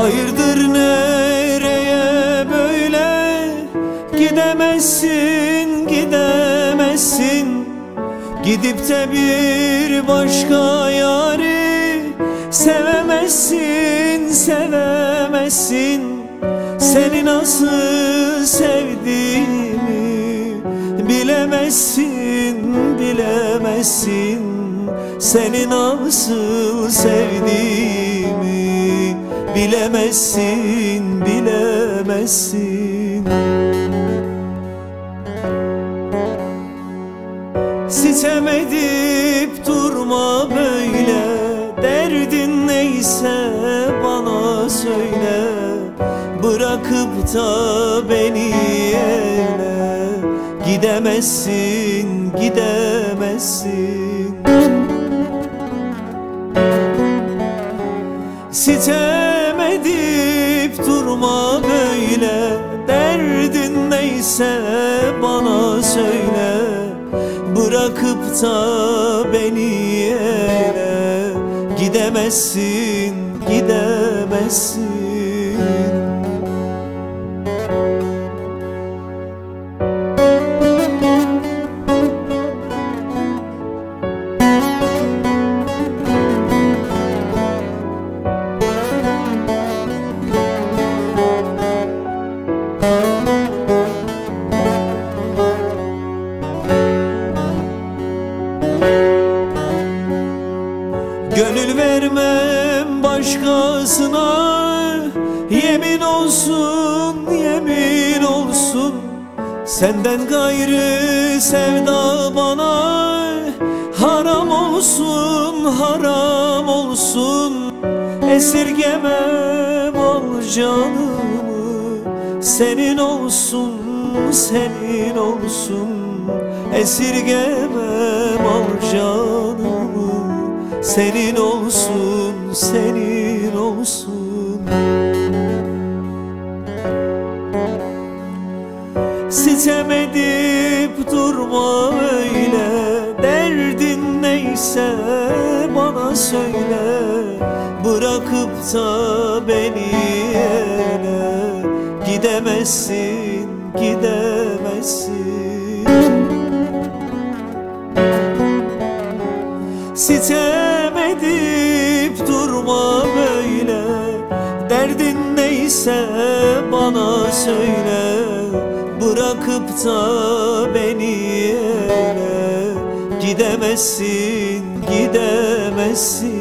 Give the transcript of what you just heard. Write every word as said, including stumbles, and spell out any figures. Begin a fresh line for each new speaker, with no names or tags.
Hayırdır nereye böyle? Gidemezsin, gidemezsin. Gidip de bir başka yari sevemezsin, sevemezsin. Seni nasıl sevdiğimi bilemezsin, bilemezsin. Seni nasıl sevdiğimi bilemezsin, bilemezsin. Sitem edip durma böyle, derdin neyse bana söyle. Bırakıp da beni eyle, gidemezsin, gidemezsin. Sitem edip durma böyle, derdin neyse bana söyle. Bırakıp da beni eyle, gidemezsin, gidemezsin. Gönül vermem başkasına, yemin olsun, yemin olsun. Senden gayrı sevda bana haram olsun, haram olsun. Esirgemem al canımı, senin olsun, senin olsun. Esirgemem al canımı, senin olsun, senin olsun. Sitem edip durma öyle, derdin neyse bana söyle. Bırakıp da beni eyle, gidemezsin, gidemezsin. Sitem edip durma böyle, derdin neyse bana söyle. Bırakıp da beni eyle, gidemezsin, gidemezsin.